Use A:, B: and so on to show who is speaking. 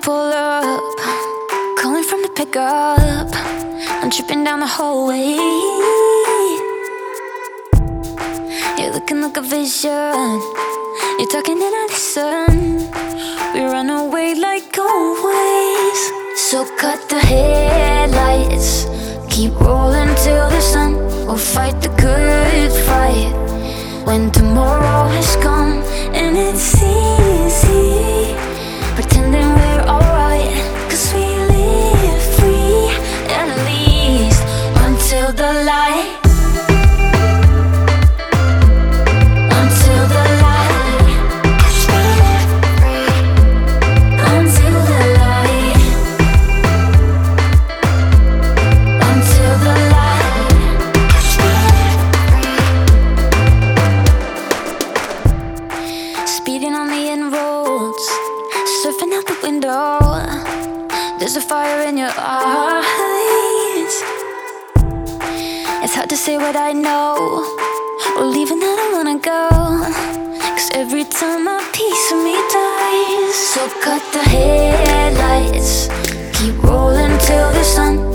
A: pull up, calling from the pickup. I'm tripping down the hallway. You're looking like a vision. You're talking and I listen. We run away like always. So cut the headlights, keep rolling till the sun. We'll fight the good fight when tomorrow has come. And it's easy pretending we're alright, 'cause we live free, at least until the light. Until the light. We live free until the light. Until the light. We live free. Speeding on the end roads, surfing out the window. There's a fire in your eyes. It's hard to say what I know, or leaving that I wanna go, 'cause every time a piece of me dies. So cut the headlights, keep rolling till the sun.